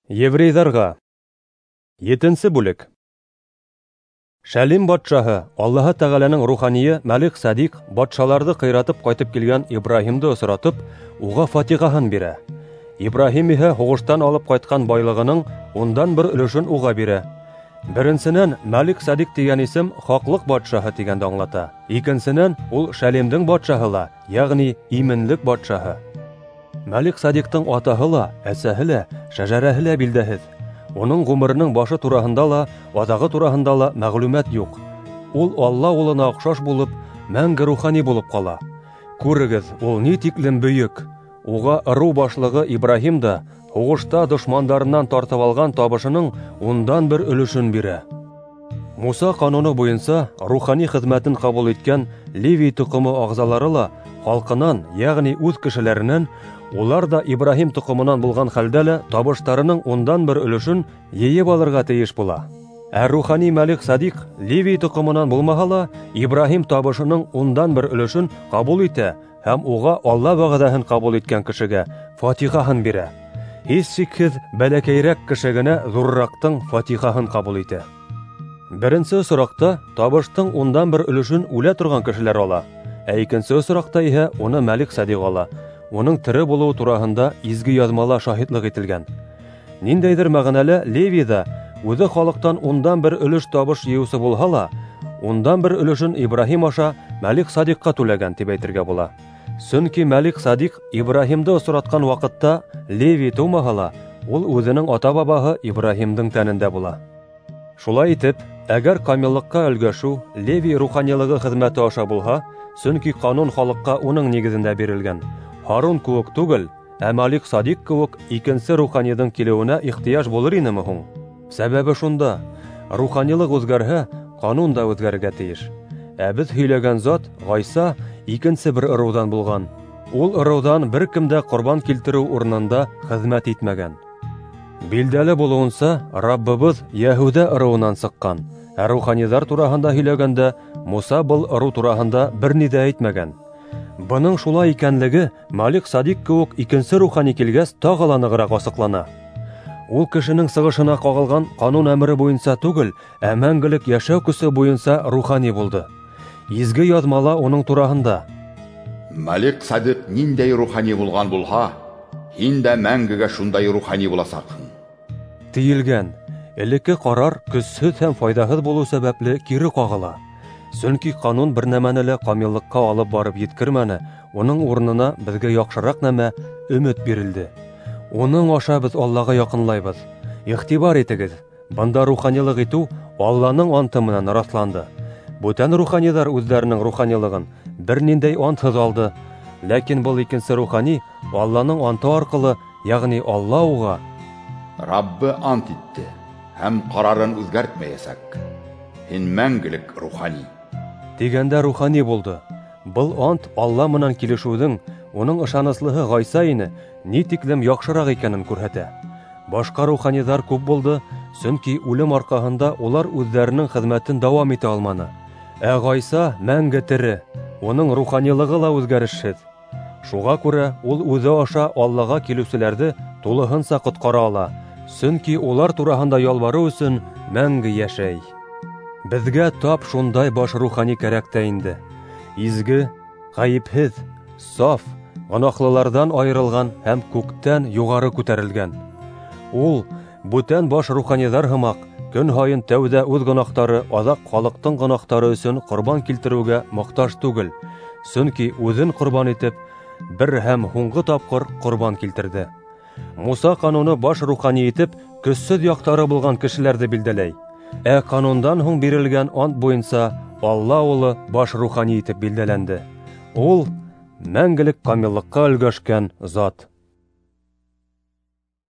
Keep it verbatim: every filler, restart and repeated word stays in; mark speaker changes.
Speaker 1: Еврейҙарға. Етенсе бүлек. Шәлим батшаһы, Аллаһы Тәғәләнең руханийы Мәлик Садиҡ батшаларҙы ҡыйратып ҡайтып килгән Ибраһимды осратып, уға фатиғаһын бирә. Ибраһим иһә һуғыштан алып ҡайтҡан байлығының ундан бер өлөшөн уға бирә. Беренсенән, Мәлик Садиҡ тигән исем хаҡлыҡ батшаһы тигәнде аңлата. Икенсенән, ул Шәлимдең батшаһы ла, йәғни именлек батшаһы. Мәлик Садиҡтың атаһы ла, әсәһе лә, шәжәрәһе лә билдәһеҙ. Уның ғүмеренең башы тураһында ла, аҙағы тураһында ла мәғлүмәт юҡ. Ул Алла улына оҡшаш булып, мәңге рухани булып ҡала. Күрегеҙ, ул ни тиклем бөйөк. Уға ырыу башлығы Ибраһим да һуғышта дошмандарынан тартып алған табышының ундан бер өлөшөн бирә. Муса ҡануны буйынса рухани хеҙмәтен ҡабул иткән Левий тоҡомо ағзалары ла халҡынан, йәғни үҙ кешеләренән, улар да Ибраһим тоҡомонан булған хәлдә лә табыштарының ундан бер өлөшөн йыйып алырға тейеш була. Ә рухани Мәлик Садиҡ Левий тоҡомонан булмаһа ла, Ибраһим табышының ундан бер өлөшөн ҡабул итә һәм уға Алла вәғәҙәһен ҡабул иткән кешегә фатиғаһын бирә. Һис шикһеҙ, бәләкәйерәк кеше генә ҙурыраҡтың фатиғаһын ҡабул итә. Беренсе осраҡта табыштың ундан бер өлөшөн үлә торған кешеләр ала, ә икенсе осраҡта иһә уны Мәлик Садиҡ ала. Уның тере булыуы тураһында изге яҙмала шаһитлыҡ ителгән. Ниндәйҙер мәғәнәлә Левийҙа үҙе халыҡтан ундан бер өлөш табыш йыйыусы булһа ла, ундан бер өлөшөн Ибраһим аша Мәлик Садиҡҡа түләгән тип әйтергә була. Сөнки Мәлик Садиҡ Ибраһимды осратҡан ваҡытта Левий тыумаһа ла, ул үҙенең ата-бабаһы Ибраһимдың тәнендә була. Шулай итеп, әгәр камиллыҡҡа өлгәшеү Левий руханилығы хеҙмәте аша булһа, сөнки ҡанун халыҡҡа уның нигеҙендә бирелгән. Һарун кеүек түгел, ә Мәлик Садиҡ кеүек икенсе руханийҙың килеүенә ихтыяж булыр инеме һуң? Сәбәбе шунда, руханилыҡ үҙгәрһә, ҡанун да үҙгәрергә тейеш. Ә беҙ һөйләгән зат, Ғайса, икенсе бер ырыуҙан булған. Ул ырыуҙан бер кем дә ҡорбан килтереү урынында хеҙмәт итмәгән. Билдәле булыуынса, Раббыбыҙ Йәһүҙә ырыуынан сыҡҡан, ә руханиҙар тураһында һөйләгәндә, Муса был ырыу тураһында бер ни ҙә әйтмәгән. Бының шулай икәнлеге Мәлик Садиҡ кеүек икенсе рухани килгәс тағы ла нығыраҡ асыҡлана. Ул кешенең сығышына ҡағылған ҡанун әмере буйынса түгел, ә мәңгелек йәшәү көсө буйынса рухани булды. Изге яҙмала уның тураһында:
Speaker 2: Мәлик Садиҡ ниндәй рухани булған булһа, һин дә мәңгегә шундай рухани буласаҡһың.
Speaker 1: Тиелгән, элекке ҡарар көсһөҙ һәм файҙаһыҙ булыу сәбәпле кире ҡағыла. Сөнки ҡанун бер нәмәне лә камиллыҡҡа алып барып еткермәне, уның урынына беҙгә яҡшыраҡ нәмә, өмөт бирелде. Уның аша беҙ Аллаға яҡынлайбыҙ. Иғтибар итегеҙ, бында руханилыҡ итеү Алланың анты менән раҫланды. Бүтән руханиҙар үҙҙәренең руханилығын бер ниндәй антһыҙ алды. Ләкин был икенсе рухани Алланың анты арҡылы, йәғни Алла уға:
Speaker 2: Раббы ант итте һәм ҡарарын үҙгәртмәйәсәк. Һин мәңгелек рухани.
Speaker 1: Тигәндә рухани булды. Был ант Алла менән килешеүҙең, уның ышаныслыһы Ғайса ине, ни тиклем яҡшыраҡ икәнен күрһәтә. Башҡа руханиҙар күп булды, сөнки үлем арҡаһында улар үҙҙәренең хеҙмәтен дауам итә алманы. Ә Ғайса мәңге тере, уның руханилығы ла үҙгәрешһеҙ. Шуға күрә ул үҙе аша Аллаға килеүселәрҙе тулыһынса ҡотҡара ала, сөнки улар тураһында ялбарыу өсөн мәңге йәшәй. Беҙгә тап шундай баш рухани кәрәк тә инде. Изге, ғәйепһеҙ, саф, гонаһлыларҙан айырылған һәм күктән юғары күтәрелгән. Ул, бүтән баш руханиҙар һымаҡ, көн һайын тәүҙә үҙ гонаһтары, аҙаҡ халыҡтың гонаһтары өсөн ҡорбан килтереүгә мохтаж түгел, сөнки үҙен ҡорбан итеп, бер һәм һуңғы тапҡыр ҡорбан килтерҙе. Муса ҡануны баш рухани итеп, көсһөҙ яҡтары булған кешеләрҙе билдәләй. Ә ҡанундан һуң бирелгән ант буйынса Алла улы баш рухани итеп билдәләнде. Ул мәңгелек камиллыҡҡа өлгәшкән зат.